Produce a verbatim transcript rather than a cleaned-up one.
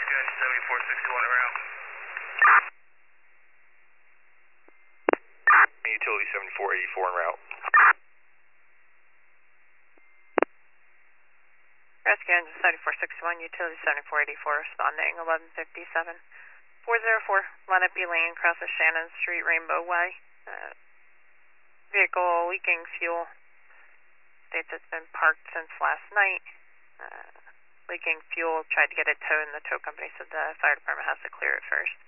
Good, seventy-four sixty-one en route. Utility seventy-four eighty-four en route. Rescue engine seventy-four sixty-one, utility seventy-four eighty-four, responding eleven fifty-seven. four zero four, Leonard B. Lane, crosses Shannon Street, Rainbow Way. Uh, vehicle leaking fuel. States it's been parked since last night. Uh, leaking fuel, tried to get it towed, and the tow company said the fire department has to clear it first.